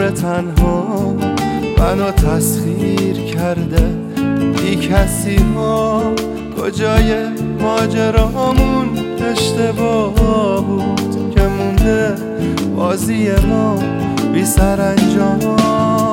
تنها منو تسخیر کرده بی کسی ها. کجای ماجرامون اشتباه بود که مونده بازی ما بی سرانجام.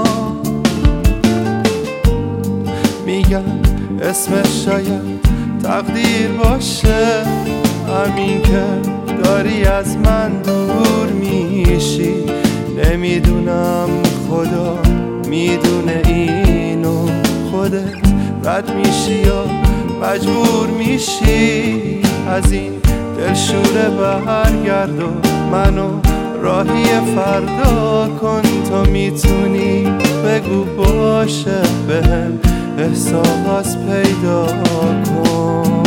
میگم اسمش شاید تقدیر باشه، همین که داری از من دور میشی. نمیدونم خدا میدونه اینو، خودت رد میشی یا مجبور میشی از این دلشوره. برگرد و منو راهی فردا کن. تو میتونی بگو باشه بهم احساس پیدا کن.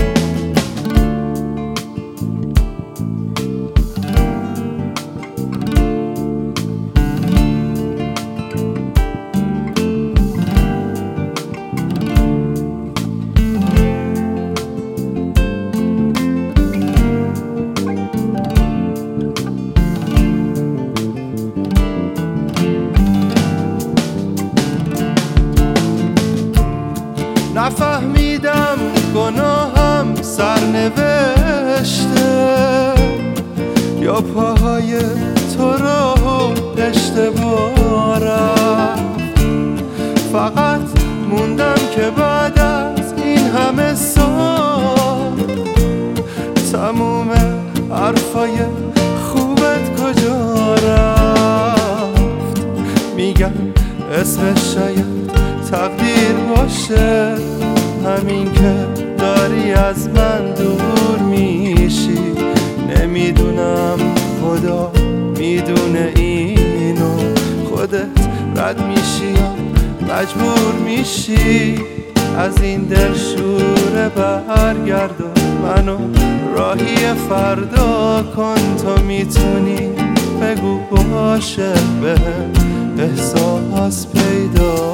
نفهمیدم گناهم سرنوشته یا پاهای تو رو اشتباه رفت. فقط موندم که بعد از این همه سال تموم حرفای خوبت کجا رفت. میگم اسمش شاید تقدیر باشه، همین که داری از من دور میشی. نمیدونم خدا میدونه اینو، خودت رد میشی یا مجبور میشی از این دلشوره. برگرد و منو راهی فردا کن. تو میتونی بگو باشه بهم احساس پیدا